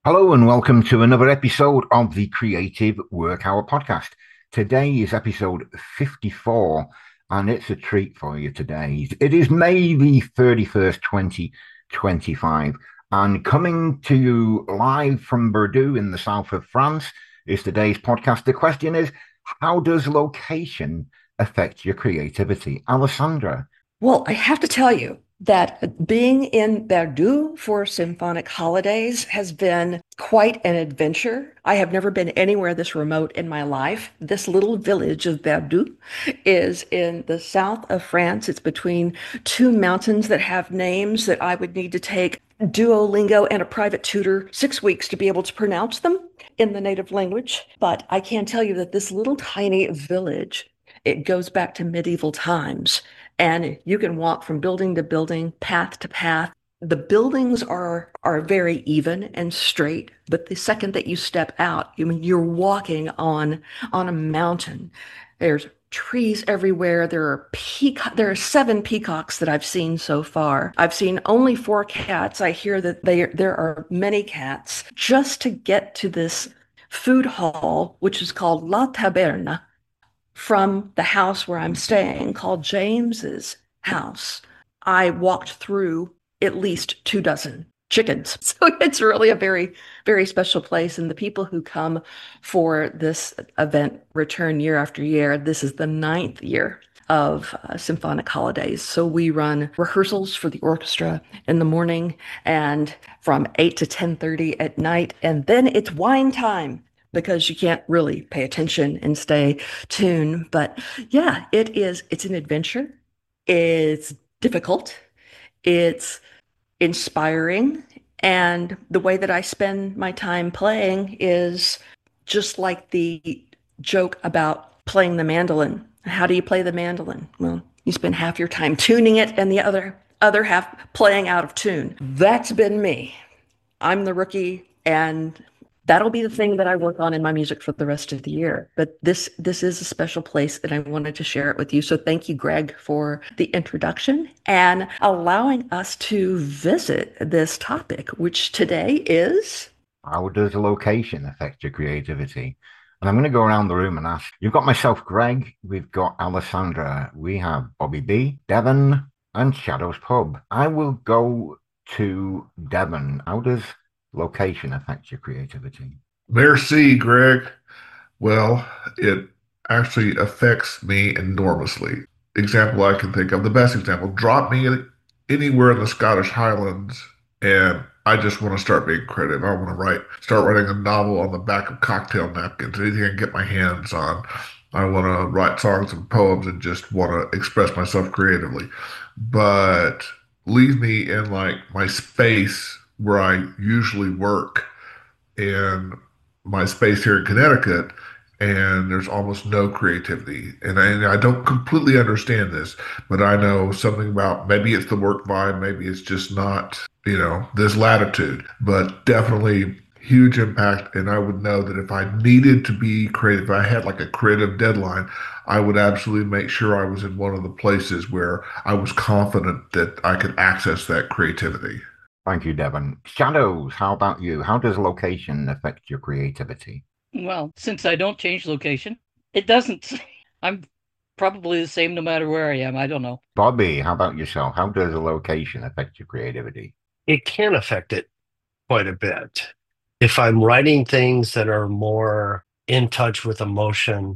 Hello and welcome to another episode of the Creative Work Hour podcast. Today is episode 54 and it's a treat for you today. It is May the 31st, 2025, and coming to you live from Bordeaux in the south of France is today's podcast. The question is, how does location affect your creativity? Alessandra. Well, I have to tell you that being in Bordeaux for symphonic holidays has been quite an adventure. I have never been anywhere this remote in my life. This little village of Bordeaux is in the south of France. It's between two mountains that have names that I would need to take Duolingo and a private tutor 6 weeks to be able to pronounce them in the native language. But I can tell you that this little tiny village, it goes back to medieval times. And you can walk from building to building, path to path. The buildings are very even and straight, but the second that you step out, you're walking on a mountain. There's trees everywhere. There are seven peacocks that I've seen so far. I've seen only four cats. I hear that there are many cats. Just to get to this food hall, which is called La Taberna, from the house where I'm staying, called James's house, I walked through at least 2 dozen chickens. So it's really a very, very special place. And the people who come for this event return year after year. This is the ninth year of symphonic holidays. So we run rehearsals for the orchestra in the morning and from 8 to 10:30 at night. And then it's wine time because you can't really pay attention and stay tuned. But yeah, it's an adventure. It's difficult. It's inspiring. And the way that I spend my time playing is just like the joke about playing the mandolin. How do you play the mandolin? Well, you spend half your time tuning it and the other half playing out of tune. That's been me. I'm the rookie, and that'll be the thing that I work on in my music for the rest of the year. But this is a special place, and I wanted to share it with you. So thank you, Greg, for the introduction and allowing us to visit this topic, which today is. How does location affect your creativity? And I'm going to go around the room and ask. You've got myself, Greg. We've got Alessandra. We have Bobby B, Devon, and Shadows Pub. I will go to Devon. How does location affect your creativity? Merci, Greg. Well, it actually affects me enormously. Example I can think of, the best example, drop me anywhere in the Scottish Highlands and I just want to start being creative. I want to start writing a novel on the back of cocktail napkins, anything I can get my hands on. I want to write songs and poems and just want to express myself creatively. But leave me in like my space where I usually work and my space here in Connecticut, and there's almost no creativity. And I don't completely understand this, but I know something about maybe it's the work vibe, maybe it's just not, this latitude, but definitely huge impact. And I would know that if I needed to be creative, if I had like a creative deadline, I would absolutely make sure I was in one of the places where I was confident that I could access that creativity. Thank you, Devon. Shadows, how about you? How does location affect your creativity? Well, since I don't change location, it doesn't. I'm probably the same no matter where I am. I don't know. Bobby, how about yourself? How does a location affect your creativity? It can affect it quite a bit. If I'm writing things that are more in touch with emotion,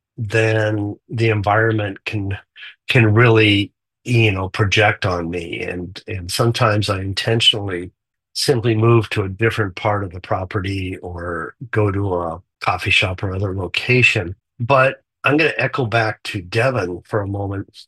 then the environment can really, project on me. And sometimes I intentionally simply move to a different part of the property or go to a coffee shop or other location. But I'm going to echo back to Devon for a moment.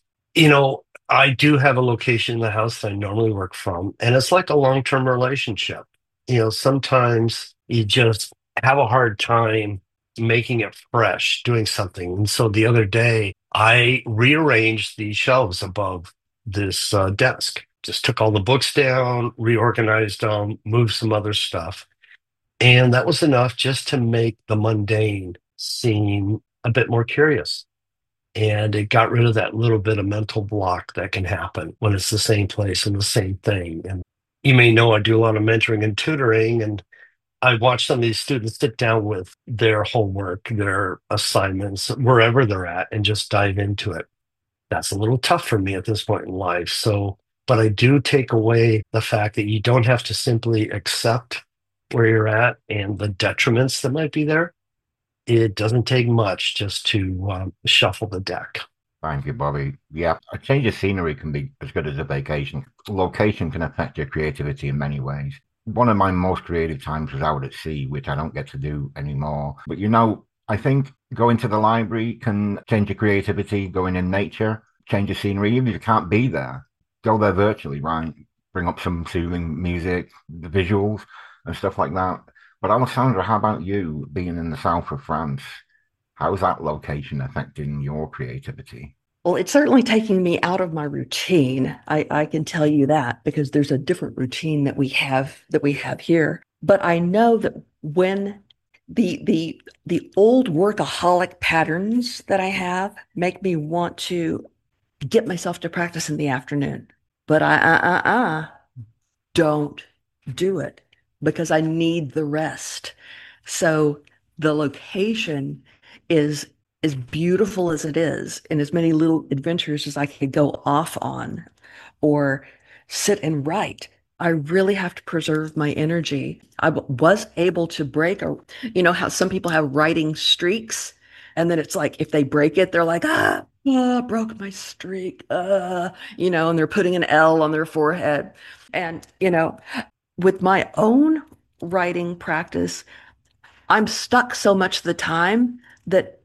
I do have a location in the house that I normally work from, and it's like a long-term relationship. Sometimes you just have a hard time making it fresh, doing something. And so the other day, I rearranged the shelves above this desk, just took all the books down, reorganized them, moved some other stuff. And that was enough just to make the mundane seem a bit more curious. And it got rid of that little bit of mental block that can happen when it's the same place and the same thing. And you may know I do a lot of mentoring and tutoring, and I watch some of these students sit down with their homework, their assignments, wherever they're at, and just dive into it. That's a little tough for me at this point in life. So, but I do take away the fact that you don't have to simply accept where you're at and the detriments that might be there. It doesn't take much just to shuffle the deck. Thank you, Bobby. Yeah, a change of scenery can be as good as a vacation. Location can affect your creativity in many ways. One of my most creative times was out at sea, which I don't get to do anymore. But I think going to the library can change your creativity, going in nature, change of scenery, even if you can't be there, go there virtually, right? Bring up some soothing music, the visuals and stuff like that. But Alessandra, how about you being in the south of France? How's that location affecting your creativity? Well, it's certainly taking me out of my routine. I can tell you that because there's a different routine that we have here. But I know that when the old workaholic patterns that I have make me want to get myself to practice in the afternoon. But I don't do it because I need the rest. So the location is as beautiful as it is, and as many little adventures as I could go off on or sit and write. I really have to preserve my energy. Was able to break how some people have writing streaks, and then it's like if they break it, they're like, broke my streak, and they're putting an L on their forehead. And, with my own writing practice, I'm stuck so much of the time that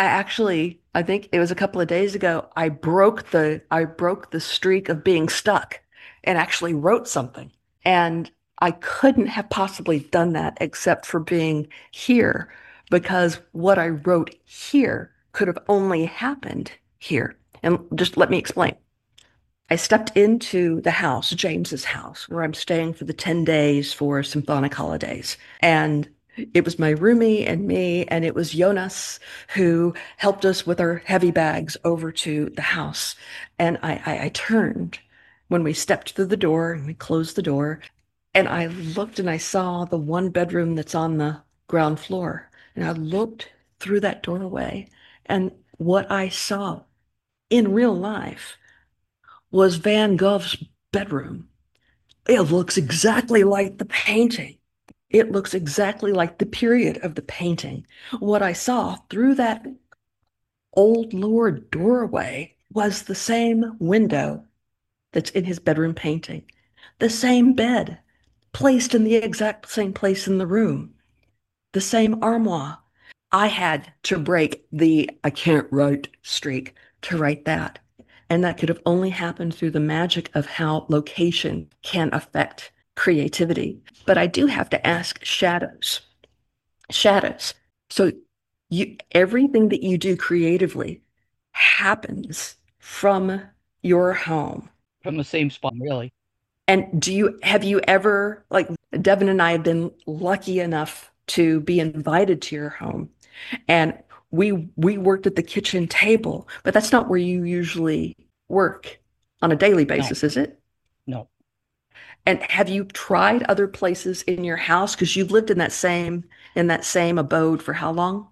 I think it was a couple of days ago, I broke the streak of being stuck and actually wrote something. And I couldn't have possibly done that except for being here because what I wrote here could have only happened here. And just let me explain. I stepped into the house, James's house, where I'm staying for the 10 days for symphonic holidays. And it was my roomie and me, and it was Jonas who helped us with our heavy bags over to the house. And I turned when we stepped through the door and we closed the door, and I looked and I saw the one bedroom that's on the ground floor. And I looked through that doorway, and what I saw in real life was Van Gogh's bedroom. It looks exactly like the painting. It looks exactly like the period of the painting. What I saw through that old Lord doorway was the same window that's in his bedroom painting, the same bed placed in the exact same place in the room, the same armoire. I had to break the I can't write streak to write that. And that could have only happened through the magic of how location can affect creativity. But I do have to ask shadows. Shadows. So everything that you do creatively happens from your home. From the same spot, really. And have you ever, like Devin and I have been lucky enough to be invited to your home, and we worked at the kitchen table, but that's not where you usually work on a daily No, basis, is it? no. And have you tried other places in your house? Because you've lived in that same abode for how long?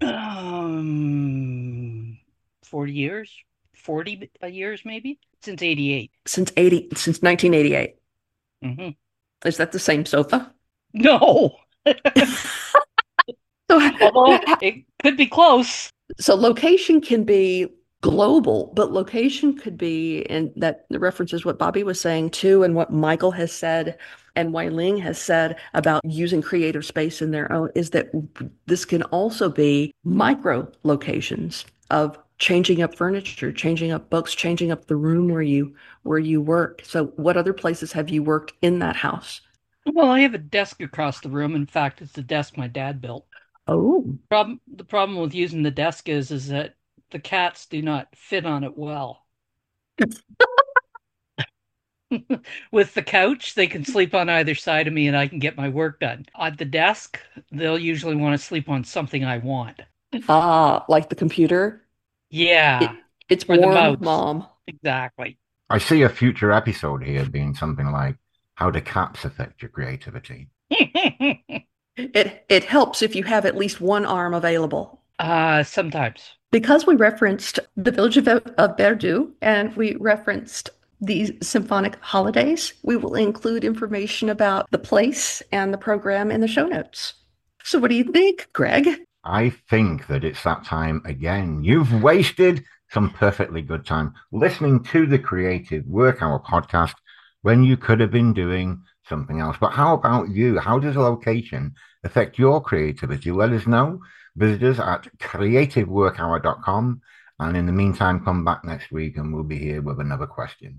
40 years, 40 years maybe, since 88. Since 1988. Hmm. Is that the same sofa? No, So, although it could be close. so location can be global, but location could be, and that references what Bobby was saying too, and what Michael has said and Wai Ling has said about using creative space in their own, is that this can also be micro locations of changing up furniture, changing up books, changing up the room where you work. So what other places have you worked in that house? Well, I have a desk across the room. In fact, it's the desk my dad built. Oh, The problem with using the desk is that the cats do not fit on it well. With the couch, they can sleep on either side of me and I can get my work done. At the desk, they'll usually want to sleep on something I want. like the computer. Yeah, It's or the warm, mouse. Mom. Exactly. I see a future episode here being something like how do cats affect your creativity? It helps if you have at least one arm available. Sometimes. Because we referenced the village of Verdun and we referenced these symphonic holidays, we will include information about the place and the program in the show notes. So what do you think, Greg? I think that it's that time again. You've wasted some perfectly good time listening to the Creative Work Hour podcast when you could have been doing something else. But how about you? How does location affect your creativity? Let us know. Visit us at creativeworkhour.com. And in the meantime, come back next week and we'll be here with another question.